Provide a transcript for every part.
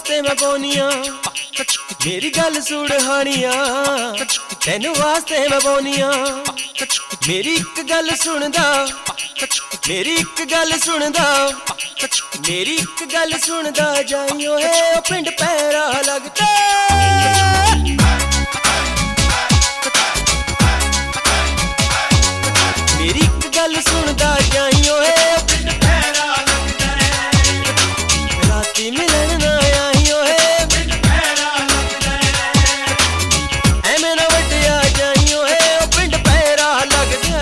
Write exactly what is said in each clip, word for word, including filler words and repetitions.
वास्ते मैं बोनिया मेरी गल सुन हानिया तेनू वास्ते मैं बोनिया मेरी एक गल सुनदा मेरी एक गल सुनदा मेरी एक गल सुनदा जाइयो है पिंड पैरा लगदा मेरी एक गल सुनदा जाइयो है पिंड पैरा लगदा राती मिलन ना आइयो है पिंड पैरा लगदा ऐवें ना वड्डिया जाइयो है पिंड पैरा लगदा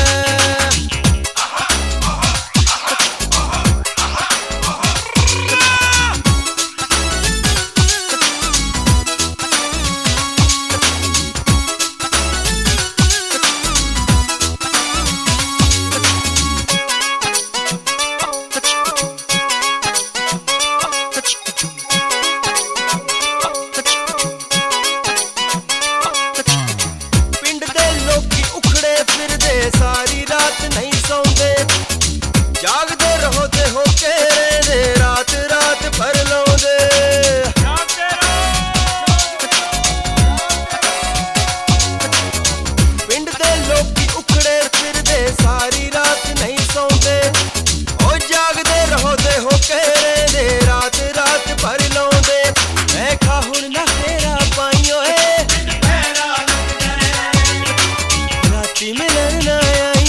सारी रात नहीं सौंदे जागदे रहो ते हो के दे रात रात भर लौंदे पिंड दे लोकी उखड़े फिरदे सारी रात नहीं सौंदे ओ जागदे रहो ते हो के दे रात रात भर लौंदे मैं खा हुण ना फेरा पाइयो है राती मिलन ना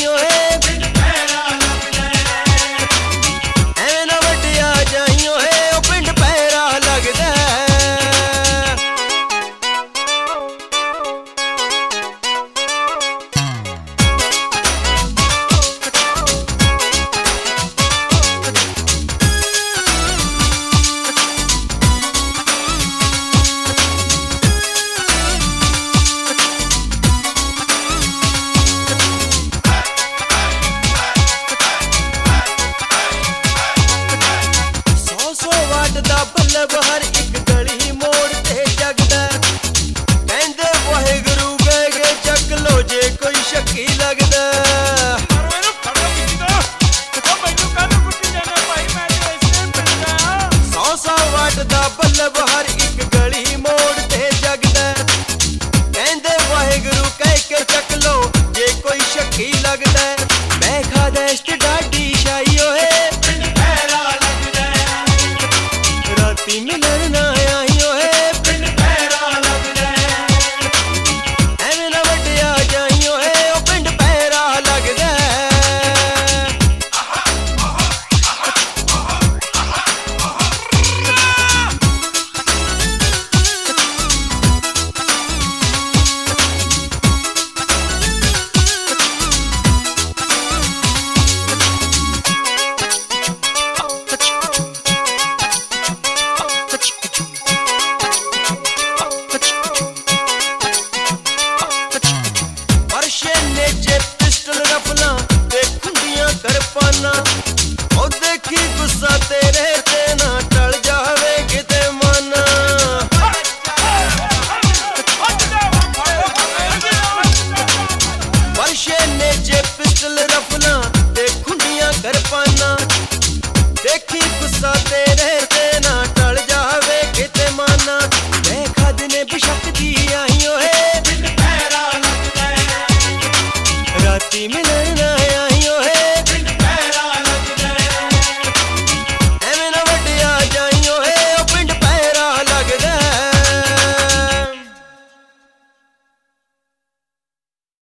बल्लभ हर एक गली मोड़ ते जगदा कहंदे वाहिगुरू गए गए चक लो जे कोई शक्की लगदा सौ सौ वाट दा बल्लभ हर एक गली मोड़ ते जगदा कहंदे वाहिगुरू कह के चक लो जे कोई शक्की लगदा मैं खादा इश्क डाडी शाइयो है मिलन ना आइयो है पिंड पैरा लगदा ऐवें ना वड्डिया जाइयो है ओ पिंड पैरा लगदा ओ देखी गुस्सा तेरे ते ना टल जावे किते मन वर्षे ने जे पिस्टल रफला ते खुंडियां कर पाना देखी गुस्सा तेरे